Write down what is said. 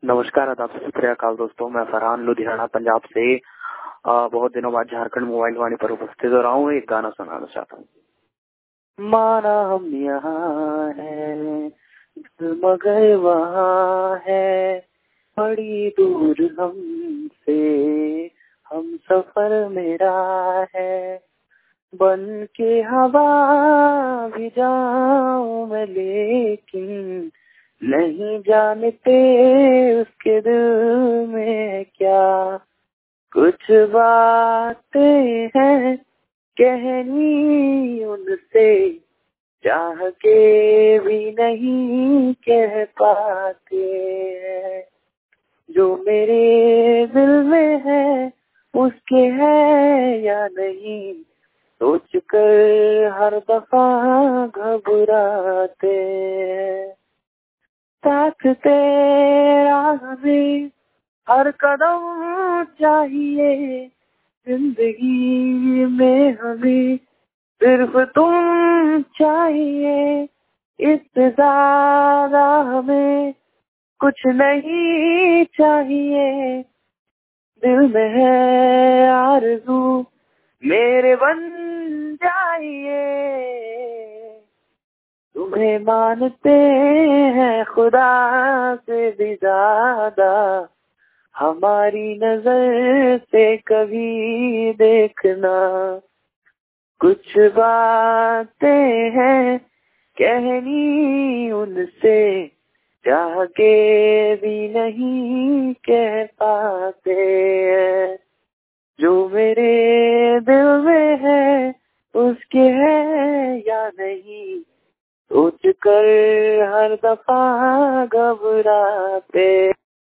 नमस्कार, आदाब, सत श्री अकाल दोस्तों। मैं फरहान लुधियाना पंजाब से बहुत दिनों बाद झारखंड मोबाइल वाणी पर उपस्थित हो रहा हूँ। एक गाना सुनाना चाहता हूँ। माना हम यहाँ है मगर वहाँ है, बड़ी दूर हमसे हम सफर मेरा है। बन के हवा भी जाऊं मैं लेकिन नहीं जानते उसके दिल में क्या कुछ बातें हैं कहनी उनसे, चाह के भी नहीं कह पाते हैं। जो मेरे दिल में है उसके है या नहीं, सोच कर हर दफा घबराते हैं। साथ तेरा हमें हर कदम चाहिए, जिंदगी में हमें सिर्फ तुम चाहिए। इससे ज्यादा हमें कुछ नहीं चाहिए। दिल में है आरज़ू मेरे बन जाइए। तुम्हें मानते हैं खुदा से भी ज्यादा, हमारी नजर से कभी देखना। कुछ बातें हैं कहनी उनसे, चाह के भी नहीं कह पाते हैं। जो मेरे दिल में है उसके है या नहीं, सोच कर हर दफा घबराते।